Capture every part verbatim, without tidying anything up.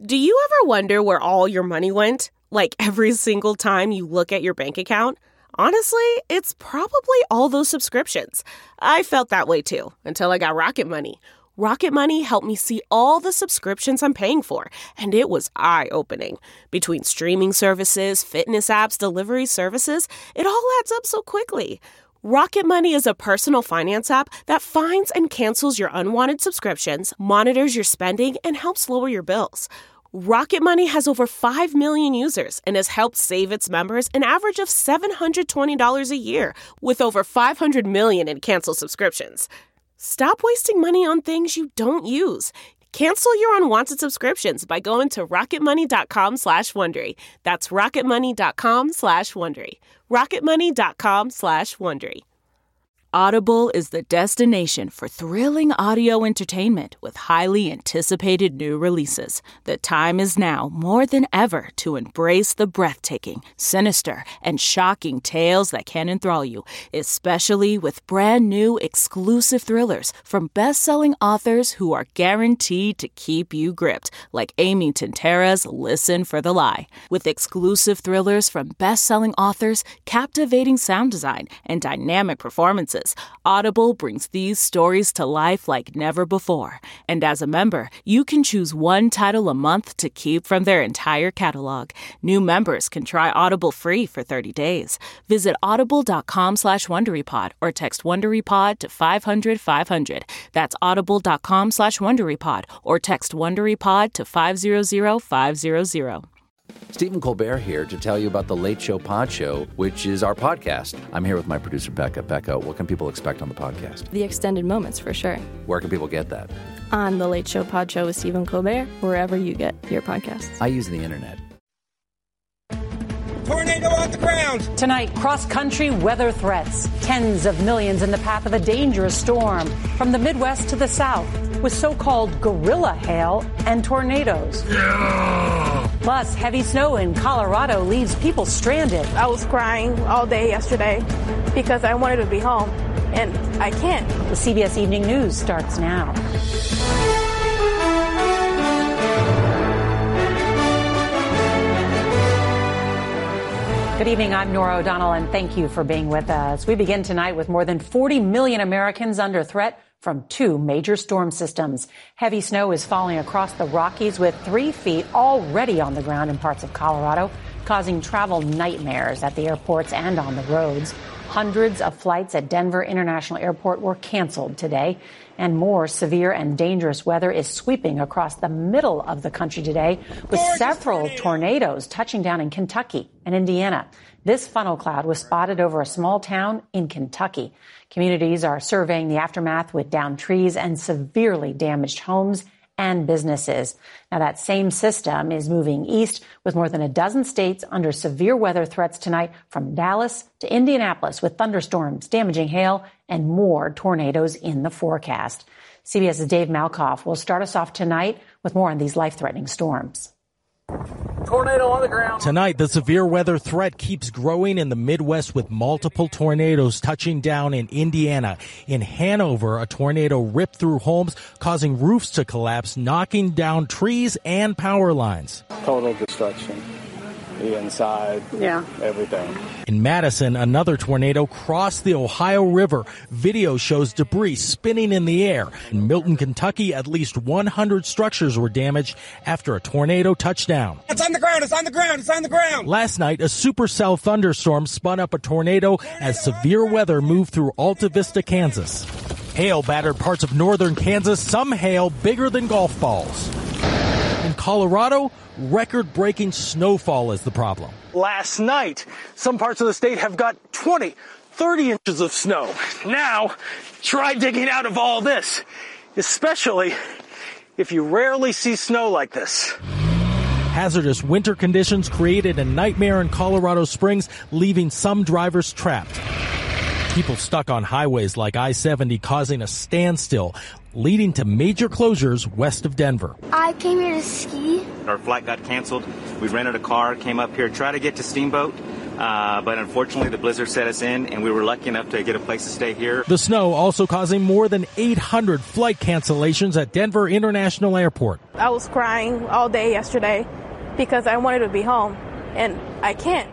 Do you ever wonder where all your money went? Like every single time you look at your bank account? Honestly, it's probably all those subscriptions. I felt that way too, until I got Rocket Money. Rocket Money helped me see all the subscriptions I'm paying for, and it was eye-opening. Between streaming services, fitness apps, delivery services, it all adds up so quickly. Rocket Money is a personal finance app that finds and cancels your unwanted subscriptions, monitors your spending, and helps lower your bills. Rocket Money has over five million users and has helped save its members an average of seven hundred twenty dollars a year, with over five hundred million in canceled subscriptions. Stop wasting money on things you don't use. Cancel your unwanted subscriptions by going to rocketmoney.com slash Wondery. That's rocketmoney.com slash Wondery. rocketmoney.com slash Wondery. Audible is the destination for thrilling audio entertainment with highly anticipated new releases. The time is now more than ever to embrace the breathtaking, sinister, and shocking tales that can enthrall you, especially with brand new exclusive thrillers from best-selling authors who are guaranteed to keep you gripped, like Amy Tintera's Listen for the Lie. With exclusive thrillers from best-selling authors, captivating sound design, and dynamic performances, Audible brings these stories to life like never before. And as a member, you can choose one title a month to keep from their entire catalog. New members can try Audible free for thirty days. Visit audible.com slash WonderyPod or text WonderyPod to five hundred five hundred. That's audible.com slash WonderyPod or text WonderyPod to five hundred five hundred. Stephen Colbert here to tell you about the Late Show Pod Show, which is our podcast. I'm here with my producer, Becca. Becca, what can people expect on the podcast? The extended moments, for sure. Where can people get that? On the Late Show Pod Show with Stephen Colbert, wherever you get your podcasts. I use the internet. Tornado on the ground! Tonight, cross-country weather threats. Tens of millions in the path of a dangerous storm. From the Midwest to the South, with so-called gorilla hail and tornadoes. Yeah. Plus, heavy snow in Colorado leaves people stranded. I was crying all day yesterday because I wanted to be home, and I can't. The C B S Evening News starts now. Good evening, I'm Norah O'Donnell, and thank you for being with us. We begin tonight with more than forty million Americans under threat from two major storm systems. Heavy snow is falling across the Rockies with three feet already on the ground in parts of Colorado, causing travel nightmares at the airports and on the roads. Hundreds of flights at Denver International Airport were canceled today, and more severe and dangerous weather is sweeping across the middle of the country today, with several tornadoes touching down in Kentucky and Indiana. This funnel cloud was spotted over a small town in Kentucky. Communities are surveying the aftermath with downed trees and severely damaged homes and businesses. Now, that same system is moving east with more than a dozen states under severe weather threats tonight, from Dallas to Indianapolis, with thunderstorms, damaging hail, and more tornadoes in the forecast. CBS's Dave Malkoff will start us off tonight with more on these life-threatening storms. Tornado on the ground. Tonight, the severe weather threat keeps growing in the Midwest, with multiple tornadoes touching down in Indiana. In Hanover, a tornado ripped through homes, causing roofs to collapse, knocking down trees and power lines. Total destruction. The inside, yeah, everything. In Madison, another tornado crossed the Ohio River. Video shows debris spinning in the air. In Milton, Kentucky, at least one hundred structures were damaged after a tornado touched down. It's on the ground, it's on the ground, it's on the ground! Last night, a supercell thunderstorm spun up a tornado as severe weather moved through Alta Vista, Kansas. Hail battered parts of northern Kansas, some hail bigger than golf balls. In Colorado, record-breaking snowfall is the problem. Last night, some parts of the state have got twenty, thirty inches of snow. Now, try digging out of all this, especially if you rarely see snow like this. Hazardous winter conditions created a nightmare in Colorado Springs, leaving some drivers trapped. People stuck on highways like I seventy causing a standstill, leading to major closures west of Denver. I came here to ski. Our flight got canceled. We rented a car, came up here, tried to get to Steamboat. Uh, but unfortunately, the blizzard set us in, and we were lucky enough to get a place to stay here. The snow also causing more than eight hundred flight cancellations at Denver International Airport. I was crying all day yesterday because I wanted to be home, and I can't.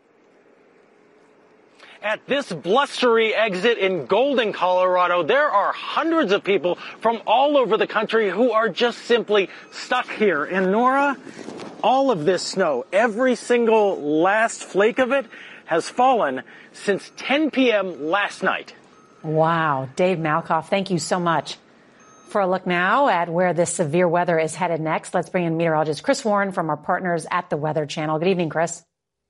At this blustery exit in Golden, Colorado, there are hundreds of people from all over the country who are just simply stuck here. And Nora, all of this snow, every single last flake of it, has fallen since ten p.m. last night. Wow. Dave Malkoff, thank you so much. For a look now at where this severe weather is headed next, let's bring in meteorologist Chris Warren from our partners at the Weather Channel. Good evening, Chris.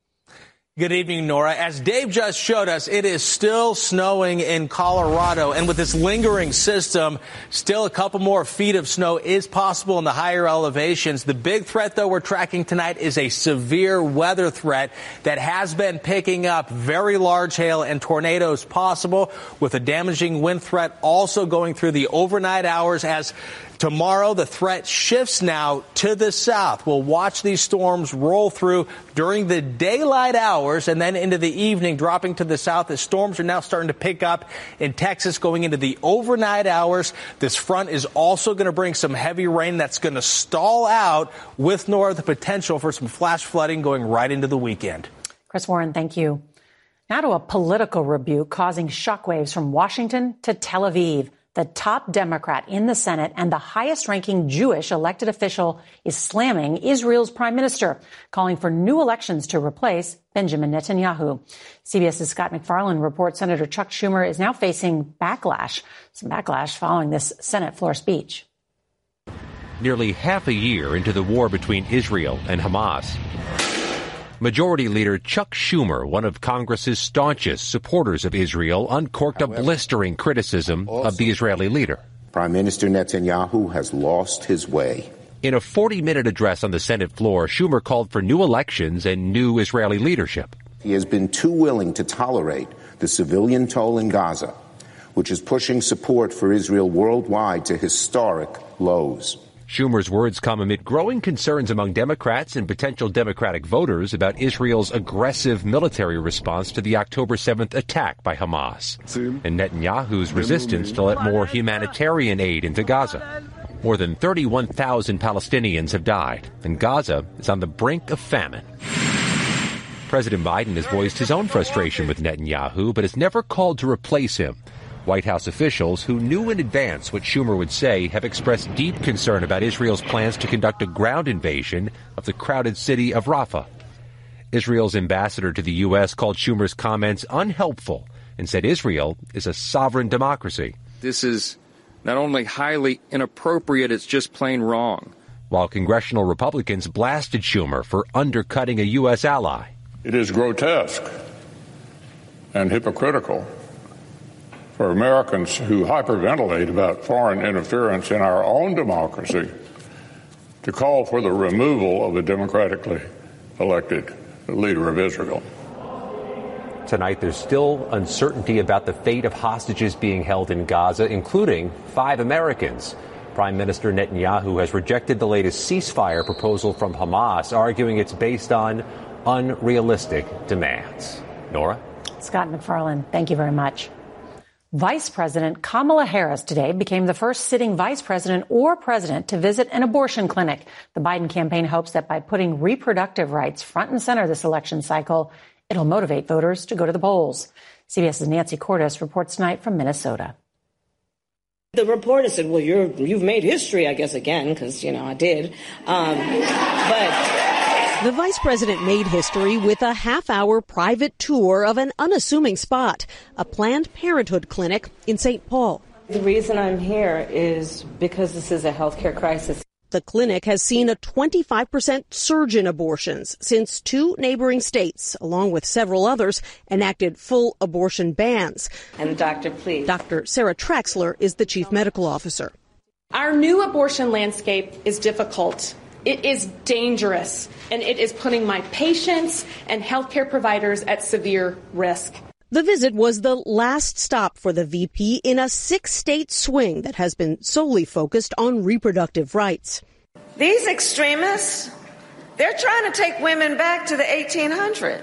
Good evening, Nora. As Dave just showed us, it is still snowing in Colorado, and with this lingering system, still a couple more feet of snow is possible in the higher elevations. The big threat, though, we're tracking tonight is a severe weather threat that has been picking up. Very large hail and tornadoes possible, with a damaging wind threat also going through the overnight hours as tomorrow, the threat shifts now to the south. We'll watch these storms roll through during the daylight hours and then into the evening, dropping to the south as storms are now starting to pick up in Texas going into the overnight hours. This front is also going to bring some heavy rain that's going to stall out with Nora the potential for some flash flooding going right into the weekend. Chris Warren, thank you. Now to a political rebuke causing shockwaves from Washington to Tel Aviv. The top Democrat in the Senate and the highest-ranking Jewish elected official is slamming Israel's prime minister, calling for new elections to replace Benjamin Netanyahu. CBS's Scott McFarland reports Senator Chuck Schumer is now facing backlash, some backlash following this Senate floor speech. Nearly half a year into the war between Israel and Hamas, Majority Leader Chuck Schumer, one of Congress's staunchest supporters of Israel, uncorked However, a blistering criticism of the Israeli leader. Prime Minister Netanyahu has lost his way. In a forty-minute address on the Senate floor, Schumer called for new elections and new Israeli leadership. He has been too willing to tolerate the civilian toll in Gaza, which is pushing support for Israel worldwide to historic lows. Schumer's words come amid growing concerns among Democrats and potential Democratic voters about Israel's aggressive military response to the October seventh attack by Hamas and Netanyahu's resistance to let more humanitarian aid into Gaza. More than thirty-one thousand Palestinians have died, and Gaza is on the brink of famine. President Biden has voiced his own frustration with Netanyahu, but has never called to replace him. White House officials who knew in advance what Schumer would say have expressed deep concern about Israel's plans to conduct a ground invasion of the crowded city of Rafah. Israel's ambassador to the U S called Schumer's comments unhelpful and said Israel is a sovereign democracy. This is not only highly inappropriate, it's just plain wrong. While congressional Republicans blasted Schumer for undercutting a U S ally. It is grotesque and hypocritical for Americans who hyperventilate about foreign interference in our own democracy to call for the removal of a democratically elected leader of Israel. Tonight, there's still uncertainty about the fate of hostages being held in Gaza, including five Americans. Prime Minister Netanyahu has rejected the latest ceasefire proposal from Hamas, arguing it's based on unrealistic demands. Nora? Scott McFarland, thank you very much. Vice President Kamala Harris today became the first sitting vice president or president to visit an abortion clinic. The Biden campaign hopes that by putting reproductive rights front and center this election cycle, it'll motivate voters to go to the polls. CBS's Nancy Cordes reports tonight from Minnesota. The reporter said, well, you're, you've made history, I guess, again, because, you know, I did. Um, but... The vice president made history with a half-hour private tour of an unassuming spot, a Planned Parenthood clinic in Saint Paul. The reason I'm here is because this is a healthcare crisis. The clinic has seen a twenty-five percent surge in abortions since two neighboring states, along with several others, enacted full abortion bans. And doctor, please. Doctor Sarah Traxler is the chief medical officer. Our new abortion landscape is difficult. It is dangerous, and it is putting my patients and healthcare providers at severe risk. The visit was the last stop for the V P in a six-state swing that has been solely focused on reproductive rights. These extremists, they're trying to take women back to the eighteen hundreds.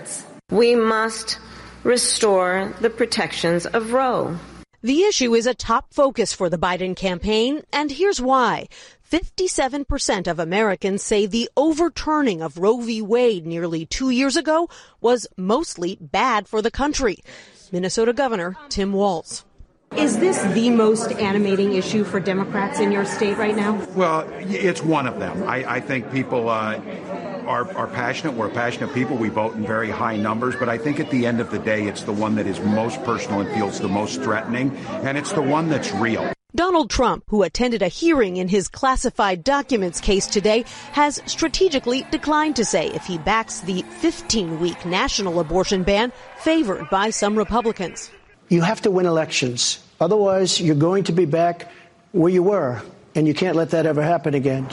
We must restore the protections of Roe. The issue is a top focus for the Biden campaign, and here's why. fifty-seven percent of Americans say the overturning of Roe v. Wade nearly two years ago was mostly bad for the country. Minnesota Governor Tim Walz. Is this the most animating issue for Democrats in your state right now? Well, it's one of them. I, I think people uh, are, are passionate. We're passionate people. We vote in very high numbers. But I think at the end of the day, it's the one that is most personal and feels the most threatening. And it's the one that's real. Donald Trump, who attended a hearing in his classified documents case today, has strategically declined to say if he backs the fifteen-week national abortion ban favored by some Republicans. You have to win elections. Otherwise, you're going to be back where you were, and you can't let that ever happen again.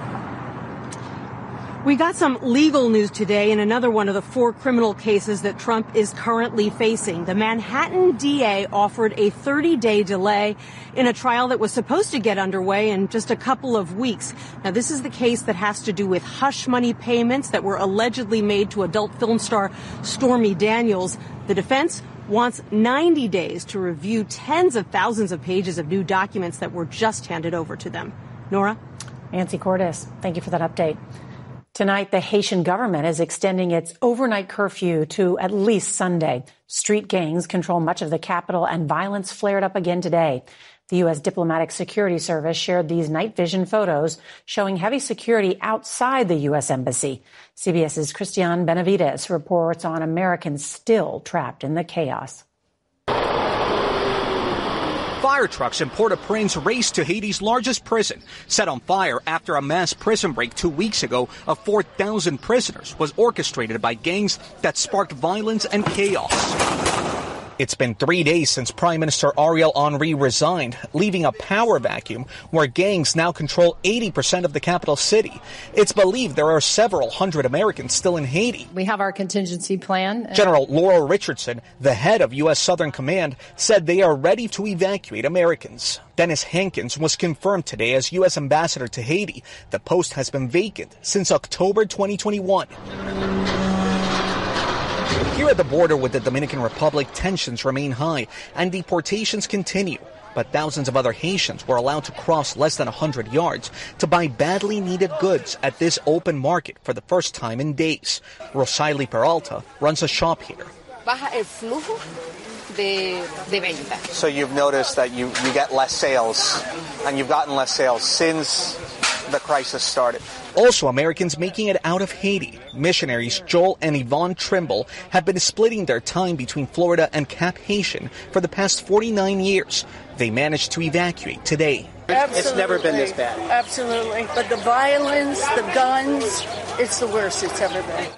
We got some legal news today in another one of the four criminal cases that Trump is currently facing. The Manhattan D A offered a thirty-day delay in a trial that was supposed to get underway in just a couple of weeks. Now, this is the case that has to do with hush money payments that were allegedly made to adult film star Stormy Daniels. The defense wants ninety days to review tens of thousands of pages of new documents that were just handed over to them. Nora? Nancy Cordes, thank you for that update. Tonight, the Haitian government is extending its overnight curfew to at least Sunday. Street gangs control much of the capital, and violence flared up again today. The U S Diplomatic Security Service shared these night vision photos showing heavy security outside the U S Embassy. CBS's Christiane Benavides reports on Americans still trapped in the chaos. Fire trucks and Port-au-Prince raced to Haiti's largest prison, set on fire after a mass prison break two weeks ago of four thousand prisoners was orchestrated by gangs that sparked violence and chaos. It's been three days since Prime Minister Ariel Henry resigned, leaving a power vacuum where gangs now control eighty percent of the capital city. It's believed there are several hundred Americans still in Haiti. We have our contingency plan. General Laura Richardson, the head of U S Southern Command, said they are ready to evacuate Americans. Dennis Hankins was confirmed today as U S Ambassador to Haiti. The post has been vacant since October twenty twenty-one. Here at the border with the Dominican Republic, tensions remain high and deportations continue. But thousands of other Haitians were allowed to cross less than one hundred yards to buy badly needed goods at this open market for the first time in days. Rosalie Peralta runs a shop here. Baja el flujo de, de venta. So you've noticed that you, you get less sales, and you've gotten less sales since the crisis started. Also, Americans making it out of Haiti. Missionaries Joel and Yvonne Trimble have been splitting their time between Florida and Cap Haitian for the past forty-nine years. They managed to evacuate today. Absolutely. It's never been this bad. Absolutely. But the violence, the guns, it's the worst it's ever been.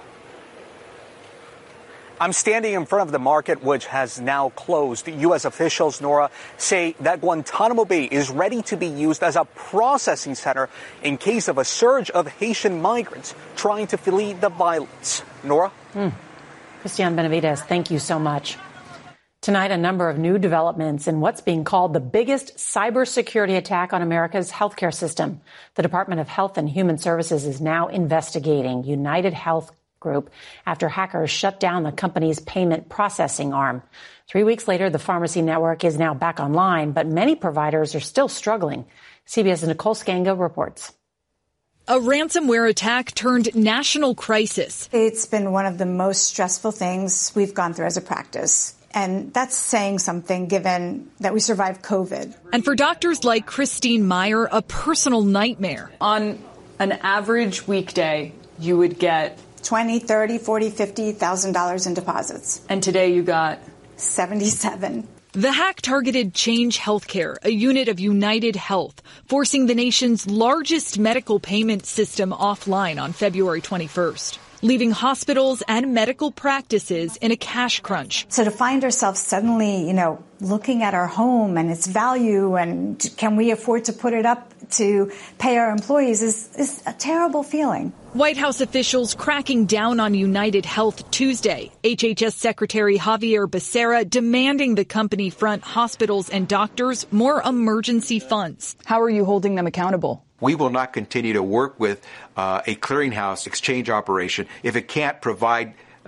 I'm standing in front of the market, which has now closed. U S officials, Nora, say that Guantanamo Bay is ready to be used as a processing center in case of a surge of Haitian migrants trying to flee the violence. Nora? Mm. Christiane Benavides, thank you so much. Tonight, a number of new developments in what's being called the biggest cybersecurity attack on America's healthcare system. The Department of Health and Human Services is now investigating United Health Group after hackers shut down the company's payment processing arm. Three weeks later, the pharmacy network is now back online, but many providers are still struggling. CBS's Nicole Skanga reports. A ransomware attack turned national crisis. It's been one of the most stressful things we've gone through as a practice. And that's saying something given that we survived COVID. And for doctors like Christine Meyer, a personal nightmare. On an average weekday, you would get twenty, thirty, forty, fifty thousand dollars in deposits. And today you got seventy-seven. The hack targeted Change Healthcare, a unit of United Health, forcing the nation's largest medical payment system offline on February twenty-first, leaving hospitals and medical practices in a cash crunch. So to find ourselves suddenly, you know, looking at our home and its value and can we afford to put it up to pay our employees is, is a terrible feeling. White House officials cracking down on United Health Tuesday. H H S Secretary Javier Becerra demanding the company front hospitals and doctors more emergency funds. How are you holding them accountable? We will not continue to work with uh, a clearinghouse exchange operation if it can't provide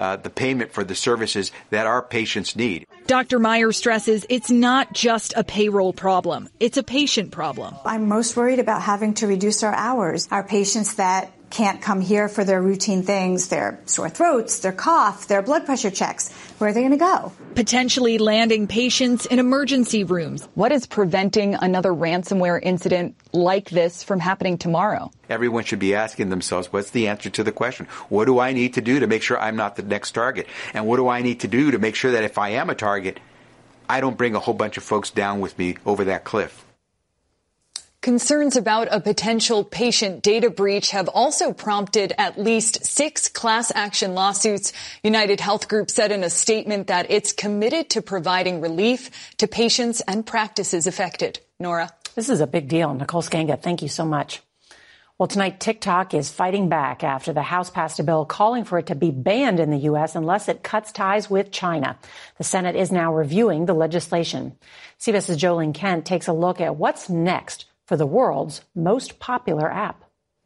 uh, the payment for the services that our patients need. Doctor Meyer stresses it's not just a payroll problem. It's a patient problem. I'm most worried about having to reduce our hours. Our patients that can't come here for their routine things, their sore throats, their cough, their blood pressure checks. Where are they going to go? Potentially landing patients in emergency rooms. What is preventing another ransomware incident like this from happening tomorrow? Everyone should be asking themselves, what's the answer to the question? What do I need to do to make sure I'm not the next target? And what do I need to do to make sure that if I am a target, I don't bring a whole bunch of folks down with me over that cliff? Concerns about a potential patient data breach have also prompted at least six class action lawsuits. United Health Group said in a statement that it's committed to providing relief to patients and practices affected. Nora. This is a big deal. Nicole Skanga, thank you so much. Well, tonight, TikTok is fighting back after the House passed a bill calling for it to be banned in the U S unless it cuts ties with China. The Senate is now reviewing the legislation. CBS's Jolene Kent takes a look at what's next for the world's most popular app.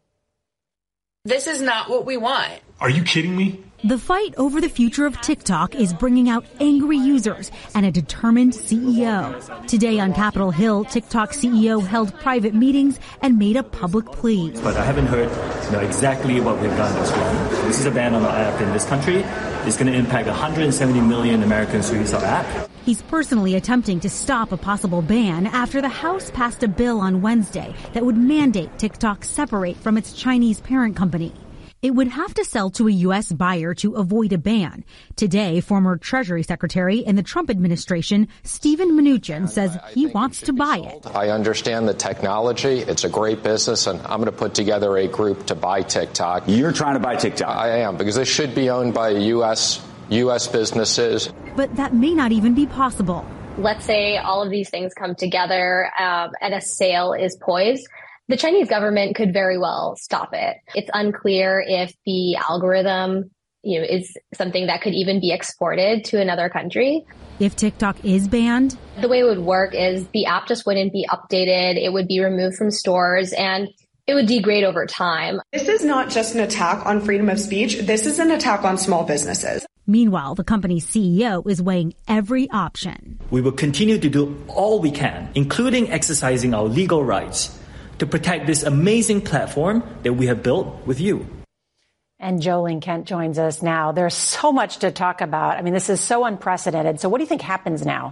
This is not what we want. Are you kidding me? The fight over the future of TikTok is bringing out angry users and a determined C E O. Today on Capitol Hill, TikTok C E O held private meetings and made a public plea. But I haven't heard you know, exactly what we've done this week. This is a ban on the app in this country. It's going to impact one hundred seventy million Americans who use our app. He's personally attempting to stop a possible ban after the House passed a bill on Wednesday that would mandate TikTok separate from its Chinese parent company. It would have to sell to a U S buyer to avoid a ban. Today, former Treasury Secretary in the Trump administration, Steven Mnuchin, says he wants to buy it. I understand the technology. It's a great business, and I'm going to put together a group to buy TikTok. You're trying to buy TikTok? I am, because this should be owned by U S U S businesses. But that may not even be possible. Let's say all of these things come together um, and a sale is poised. The Chinese government could very well stop it. It's unclear if the algorithm, you know, is something that could even be exported to another country. If TikTok is banned, the way it would work is the app just wouldn't be updated. It would be removed from stores and it would degrade over time. This is not just an attack on freedom of speech. This is an attack on small businesses. Meanwhile, the company's C E O is weighing every option. We will continue to do all we can, including exercising our legal rights, to protect this amazing platform that we have built with you. And Jolene Kent joins us now. There's so much to talk about. I mean, this is so unprecedented. So what do you think happens now?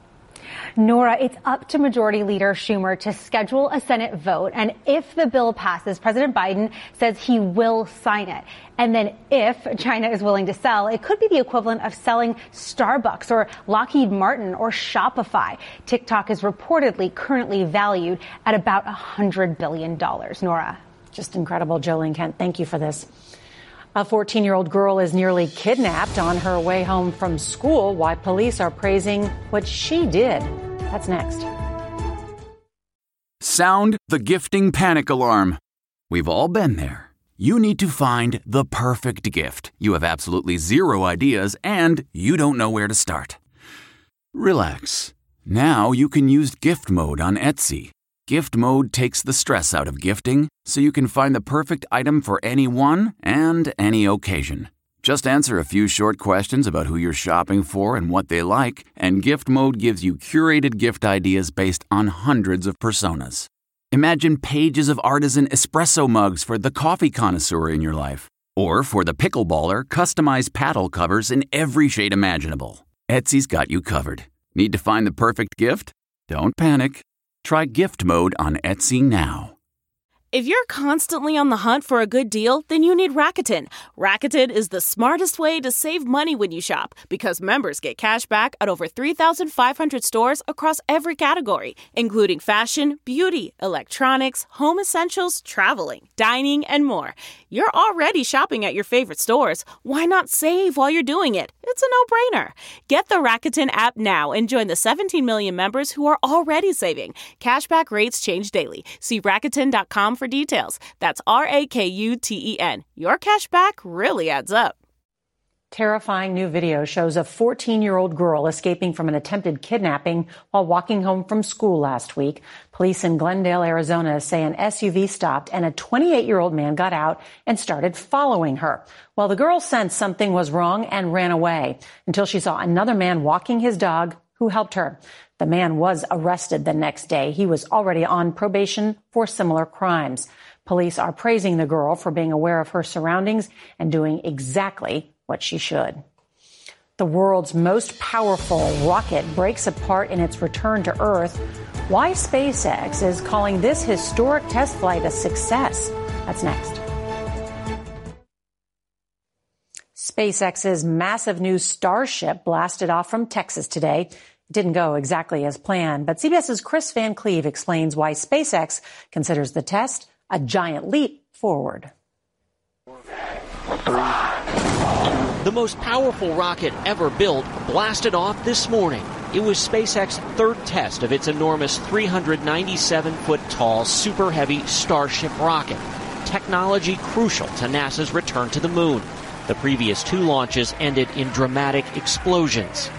Nora, it's up to Majority Leader Schumer to schedule a Senate vote. And if the bill passes, President Biden says he will sign it. And then if China is willing to sell, it could be the equivalent of selling Starbucks or Lockheed Martin or Shopify. TikTok is reportedly currently valued at about one hundred billion dollars. Nora. Just incredible, Jolene Kent. Thank you for this. A fourteen-year-old girl is nearly kidnapped on her way home from school. Why police are praising what she did. That's next. Sound the gifting panic alarm. We've all been there. You need to find the perfect gift. You have absolutely zero ideas and you don't know where to start. Relax. Now you can use gift mode on Etsy. Gift mode takes the stress out of gifting, so you can find the perfect item for anyone and any occasion. Just answer a few short questions about who you're shopping for and what they like, and gift mode gives you curated gift ideas based on hundreds of personas. Imagine pages of artisan espresso mugs for the coffee connoisseur in your life. Or for the pickleballer, customized paddle covers in every shade imaginable. Etsy's got you covered. Need to find the perfect gift? Don't panic. Try gift mode on Etsy now. If you're constantly on the hunt for a good deal, then you need Rakuten. Rakuten is the smartest way to save money when you shop because members get cash back at over three thousand five hundred stores across every category, including fashion, beauty, electronics, home essentials, traveling, dining, and more. You're already shopping at your favorite stores. Why not save while you're doing it? It's a no-brainer. Get the Rakuten app now and join the seventeen million members who are already saving. Cashback rates change daily. See Rakuten dot com for details. That's R A K U T E N. Your cash back really adds up. Terrifying new video shows a fourteen-year-old girl escaping from an attempted kidnapping while walking home from school last week. Police in Glendale, Arizona say an S U V stopped and a twenty-eight-year-old man got out and started following her. Well, the girl sensed something was wrong and ran away until she saw another man walking his dog who helped her. The man was arrested the next day. He was already on probation for similar crimes. Police are praising the girl for being aware of her surroundings and doing exactly what she should. The world's most powerful rocket breaks apart in its return to Earth. Why SpaceX is calling this historic test flight a success? That's next. SpaceX's massive new Starship blasted off from Texas today. It didn't go exactly as planned, but CBS's Chris Van Cleve explains why SpaceX considers the test a giant leap forward. The most powerful rocket ever built blasted off this morning. It was SpaceX's third test of its enormous three hundred ninety-seven foot tall, super heavy Starship rocket. Technology crucial to NASA's return to the moon. The previous two launches ended in dramatic explosions.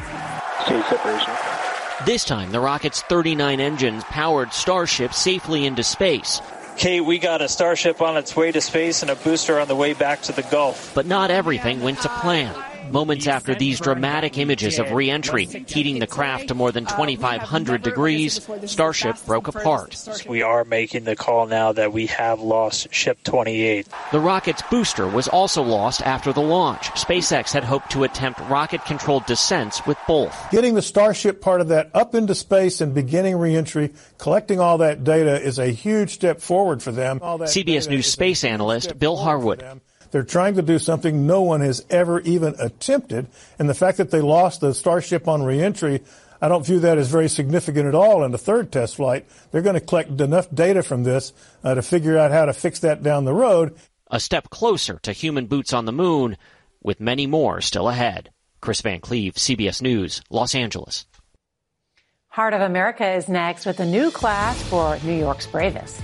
This time, the rocket's thirty-nine engines powered Starship safely into space. Kate, we got a Starship on its way to space and a booster on the way back to the Gulf. But not everything went to plan. Moments after these dramatic images of re-entry, heating the craft to more than twenty-five hundred degrees, Starship broke apart. We are making the call now that we have lost Ship twenty-eight. The rocket's booster was also lost after the launch. SpaceX had hoped to attempt rocket-controlled descents with both. Getting the Starship part of that up into space and beginning re-entry, collecting all that data is a huge step forward for them. C B S News space analyst Bill Harwood. They're trying to do something no one has ever even attempted, and the fact that they lost the Starship on reentry, I don't view that as very significant at all in the third test flight. They're going to collect enough data from this uh, to figure out how to fix that down the road. A step closer to human boots on the moon, with many more still ahead. Chris Van Cleve, C B S News, Los Angeles. Heart of America is next with a new class for New York's bravest.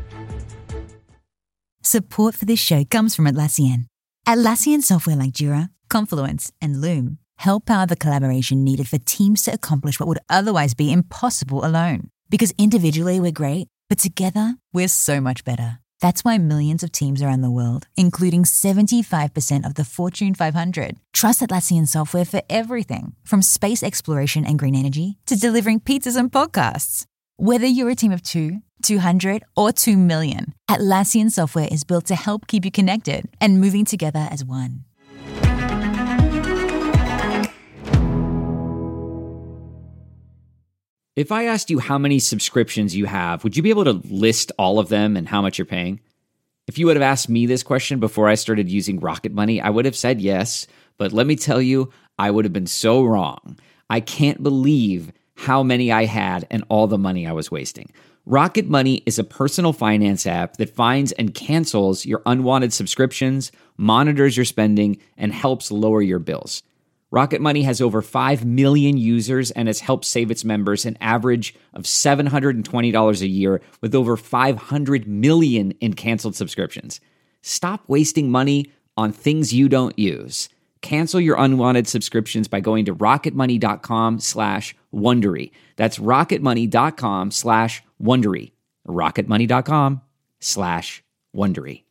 Support for this show comes from Atlassian. Atlassian software like Jira, Confluence, and Loom help power the collaboration needed for teams to accomplish what would otherwise be impossible alone. Because individually we're great, but together we're so much better. That's why millions of teams around the world, including seventy-five percent of the Fortune five hundred, trust Atlassian software for everything from space exploration and green energy to delivering pizzas and podcasts. Whether you're a team of two, two hundred, or two million, Atlassian software is built to help keep you connected and moving together as one. If I asked you how many subscriptions you have, would you be able to list all of them and how much you're paying? If you would have asked me this question before I started using Rocket Money, I would have said yes, but let me tell you, I would have been so wrong. I can't believe how many I had and all the money I was wasting. Rocket Money is a personal finance app that finds and cancels your unwanted subscriptions, monitors your spending, and helps lower your bills. Rocket Money has over five million users and has helped save its members an average of seven hundred twenty dollars a year with over five hundred million in canceled subscriptions. Stop wasting money on things you don't use. Cancel your unwanted subscriptions by going to rocketmoney.com slash Wondery. That's rocketmoney.com slash Wondery. rocketmoney.com slash Wondery.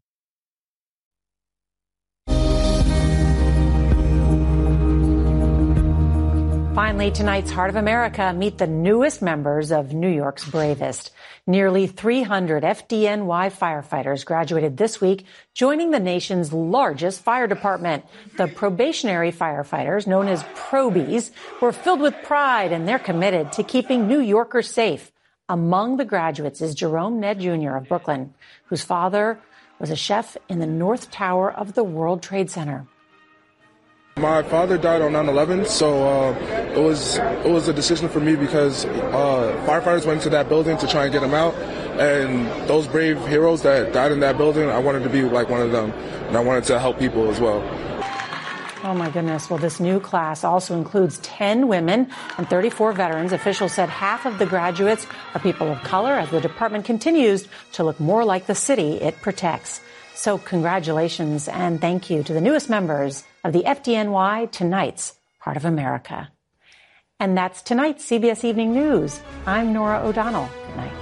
Finally, tonight's Heart of America, meet the newest members of New York's bravest. Nearly three hundred F D N Y firefighters graduated this week, joining the nation's largest fire department. The probationary firefighters, known as probies, were filled with pride, and they're committed to keeping New Yorkers safe. Among the graduates is Jerome Ned Junior of Brooklyn, whose father was a chef in the North Tower of the World Trade Center. My father died on nine eleven, so uh, it was it was a decision for me because uh, firefighters went to that building to try and get him out, and those brave heroes that died in that building, I wanted to be like one of them, and I wanted to help people as well. Oh, my goodness. Well, this new class also includes ten women and thirty-four veterans. Officials said half of the graduates are people of color as the department continues to look more like the city it protects. So congratulations and thank you to the newest members of the F D N Y, tonight's Heart of America. And that's tonight's C B S Evening News. I'm Norah O'Donnell. Good night.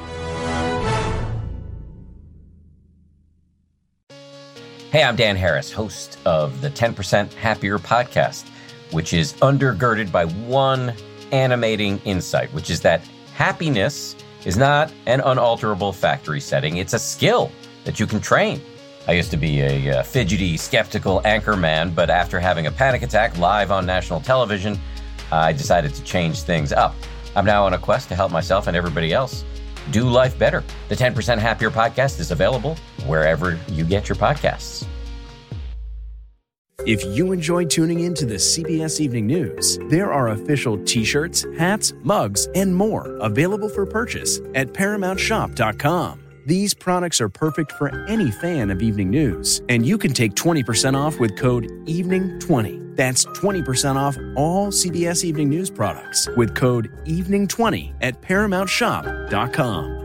Hey, I'm Dan Harris, host of the ten percent Happier podcast, which is undergirded by one animating insight, which is that happiness is not an unalterable factory setting. It's a skill that you can train. I used to be a uh, fidgety, skeptical anchor man, but after having a panic attack live on national television, I decided to change things up. I'm now on a quest to help myself and everybody else do life better. The ten percent Happier podcast is available wherever you get your podcasts. If you enjoy tuning in to the C B S Evening News, there are official t-shirts, hats, mugs, and more available for purchase at paramount shop dot com. These products are perfect for any fan of evening news, and you can take twenty percent off with code evening twenty. That's twenty percent off all C B S Evening News products with code evening twenty at paramount shop dot com.